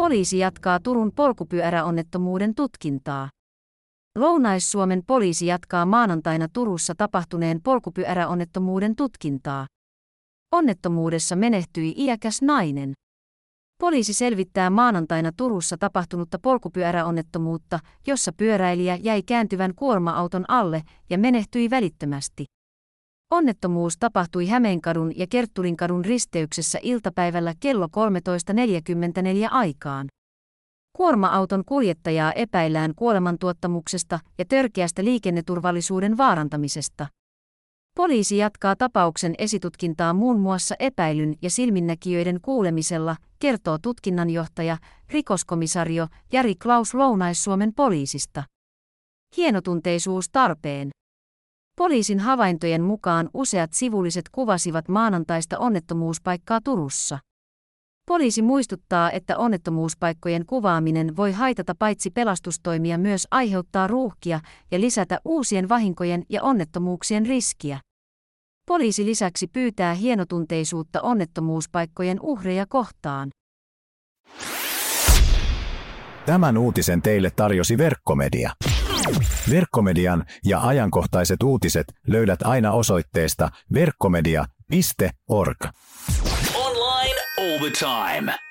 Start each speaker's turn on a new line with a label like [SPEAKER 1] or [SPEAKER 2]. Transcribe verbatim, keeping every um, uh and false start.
[SPEAKER 1] Poliisi jatkaa Turun polkupyöräonnettomuuden tutkintaa. Lounais-Suomen poliisi jatkaa maanantaina Turussa tapahtuneen polkupyöräonnettomuuden tutkintaa. Onnettomuudessa menehtyi iäkäs nainen. Poliisi selvittää maanantaina Turussa tapahtunutta polkupyöräonnettomuutta, jossa pyöräilijä jäi kääntyvän kuorma-auton alle ja menehtyi välittömästi. Onnettomuus tapahtui Hämeenkadun ja Kertturinkadun risteyksessä iltapäivällä kello kolmetoista neljäkymmentäneljä aikaan. Kuorma-auton kuljettajaa epäillään kuolemantuottamuksesta ja törkeästä liikenneturvallisuuden vaarantamisesta. Poliisi jatkaa tapauksen esitutkintaa muun muassa epäilyn ja silminnäkijöiden kuulemisella, kertoo tutkinnanjohtaja, rikoskomisario Jari Klaus Lounais-Suomen poliisista. Hienotunteisuus tarpeen. Poliisin havaintojen mukaan useat sivulliset kuvasivat maanantaista onnettomuuspaikkaa Turussa. Poliisi muistuttaa, että onnettomuuspaikkojen kuvaaminen voi haitata paitsi pelastustoimia myös aiheuttaa ruuhkia ja lisätä uusien vahinkojen ja onnettomuuksien riskiä. Poliisi lisäksi pyytää hienotunteisuutta onnettomuuspaikkojen uhreja kohtaan.
[SPEAKER 2] Tämän uutisen teille tarjosi Verkkomedia. Verkkomedian ja ajankohtaiset uutiset löydät aina osoitteesta verkkomedia piste org.
[SPEAKER 3] Online all the time.